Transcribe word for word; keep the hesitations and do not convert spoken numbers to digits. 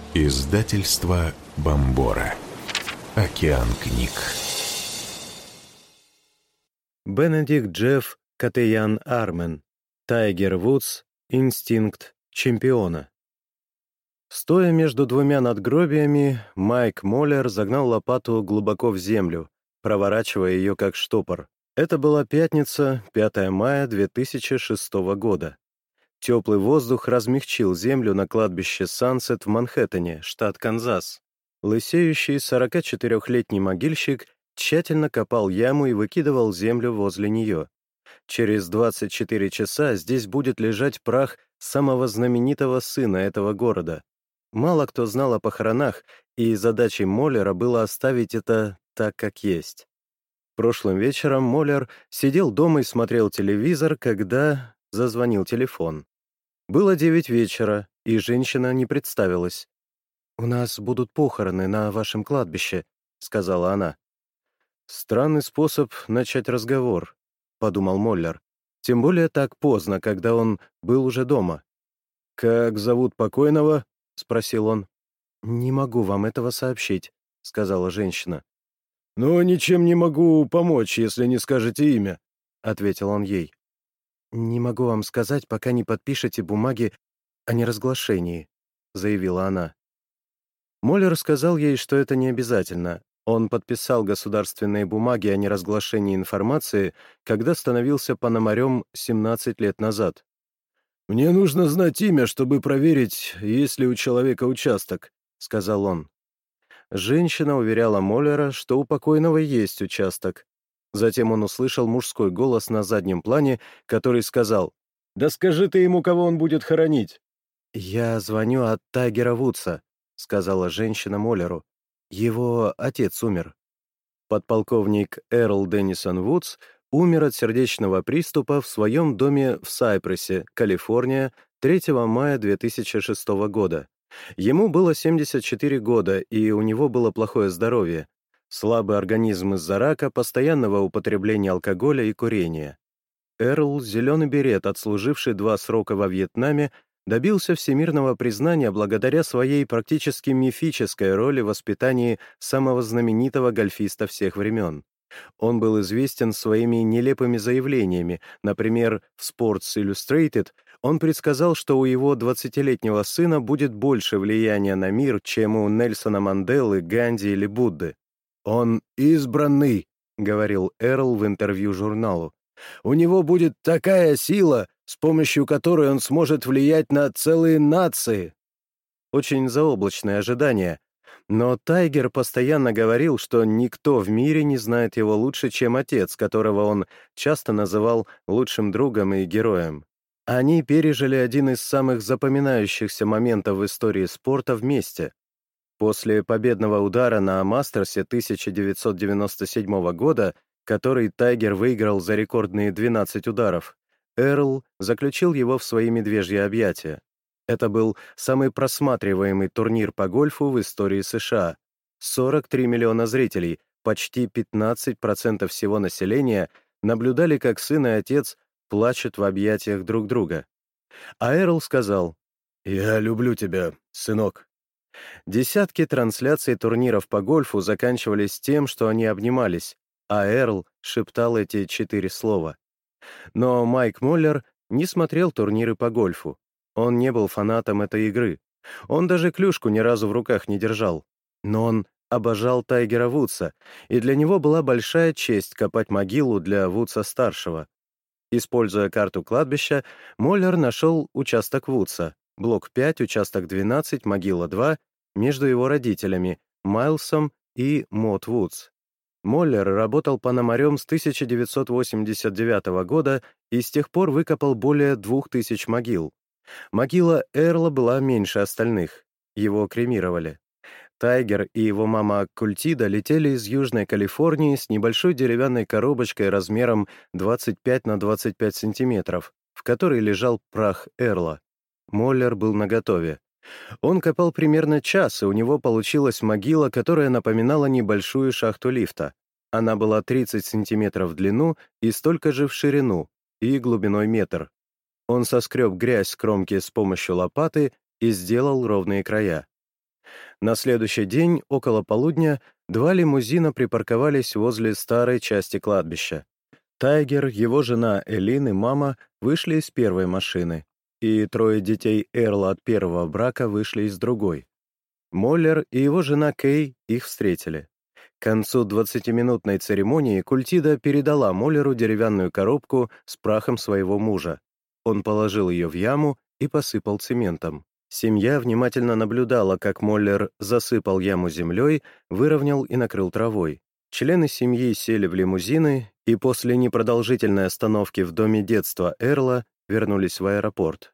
Издательство Бомбора. Океан книг. Бенедикт Джефф Катеян-Армен. Тайгер Вудс. Инстинкт чемпиона. Стоя между двумя надгробиями, Майк Моллер загнал лопату глубоко в землю, проворачивая ее как штопор. Это была пятница, пятое мая две тысячи шестого года. Теплый воздух размягчил землю на кладбище Сансет в Манхэттене, штат Канзас. Лысеющий сорокачетырехлетний могильщик тщательно копал яму и выкидывал землю возле нее. Через двадцать четыре часа здесь будет лежать прах самого знаменитого сына этого города. Мало кто знал о похоронах, и задачей Моллера было оставить это так, как есть. Прошлым вечером Моллер сидел дома и смотрел телевизор, когда зазвонил телефон. Было девять вечера, и женщина не представилась. «У нас будут похороны на вашем кладбище», — сказала она. «Странный способ начать разговор», — подумал Моллер. Тем более так поздно, когда он был уже дома. «Как зовут покойного?» — спросил он. «Не могу вам этого сообщить», — сказала женщина. «Но ничем не могу помочь, если не скажете имя», — ответил он ей. «Не могу вам сказать, пока не подпишете бумаги о неразглашении», — заявила она. Моллер сказал ей, что это не обязательно. Он подписал государственные бумаги о неразглашении информации, когда становился пономарем семнадцать лет назад. «Мне нужно знать имя, чтобы проверить, есть ли у человека участок», — сказал он. Женщина уверяла Моллера, что у покойного есть участок. Затем он услышал мужской голос на заднем плане, который сказал: «Да скажи ты ему, кого он будет хоронить». «Я звоню от Тайгера Вудса», — сказала женщина Моллеру. «Его отец умер». Подполковник Эрл Деннисон Вудс умер от сердечного приступа в своем доме в Сайпрессе, Калифорния, третьего мая две тысячи шестого года. Ему было семьдесят четыре года, и у него было плохое здоровье. Слабый организм из-за рака, постоянного употребления алкоголя и курения. Эрл, зеленый берет, отслуживший два срока во Вьетнаме, добился всемирного признания благодаря своей практически мифической роли в воспитании самого знаменитого гольфиста всех времен. Он был известен своими нелепыми заявлениями. Например, в Sports Illustrated он предсказал, что у его двадцатилетнего сына будет больше влияния на мир, чем у Нельсона Манделы, Ганди или Будды. «Он избранный», — говорил Эрл в интервью журналу. «У него будет такая сила, с помощью которой он сможет влиять на целые нации». Очень заоблачное ожидание. Но Тайгер постоянно говорил, что никто в мире не знает его лучше, чем отец, которого он часто называл лучшим другом и героем. Они пережили один из самых запоминающихся моментов в истории спорта вместе. После победного удара на Мастерсе тысяча девятьсот девяносто седьмого года, который Тайгер выиграл за рекордные двенадцать ударов, Эрл заключил его в свои медвежьи объятия. Это был самый просматриваемый турнир по гольфу в истории США. сорок три миллиона зрителей, почти пятнадцать процентов всего населения, наблюдали, как сын и отец плачут в объятиях друг друга. А Эрл сказал: «Я люблю тебя, сынок». Десятки трансляций турниров по гольфу заканчивались тем, что они обнимались, а Эрл шептал эти четыре слова. Но Майк Моллер не смотрел турниры по гольфу. Он не был фанатом этой игры. Он даже клюшку ни разу в руках не держал. Но он обожал Тайгера Вудса, и для него была большая честь копать могилу для Вудса-старшего. Используя карту кладбища, Моллер нашел участок Вудса, блок пять, участок двенадцать, могила два, между его родителями, Майлсом и Мод Вудс. Моллер работал пономарем с тысяча девятьсот восемьдесят девятого года и с тех пор выкопал более двух тысяч могил. Могила Эрла была меньше остальных. Его кремировали. Тайгер и его мама Культида летели из Южной Калифорнии с небольшой деревянной коробочкой размером двадцать пять на двадцать пять сантиметров, в которой лежал прах Эрла. Моллер был наготове. Он копал примерно час, и у него получилась могила, которая напоминала небольшую шахту лифта. Она была тридцать сантиметров в длину и столько же в ширину, и глубиной метр. Он соскреб грязь с кромки с помощью лопаты и сделал ровные края. На следующий день, около полудня, два лимузина припарковались возле старой части кладбища. Тайгер, его жена Элин и мама вышли из первой машины, и трое детей Эрла от первого брака вышли из другой. Моллер и его жена Кей их встретили. К концу двадцатиминутной церемонии Культида передала Моллеру деревянную коробку с прахом своего мужа. Он положил ее в яму и посыпал цементом. Семья внимательно наблюдала, как Моллер засыпал яму землей, выровнял и накрыл травой. Члены семьи сели в лимузины и после непродолжительной остановки в доме детства Эрла вернулись в аэропорт.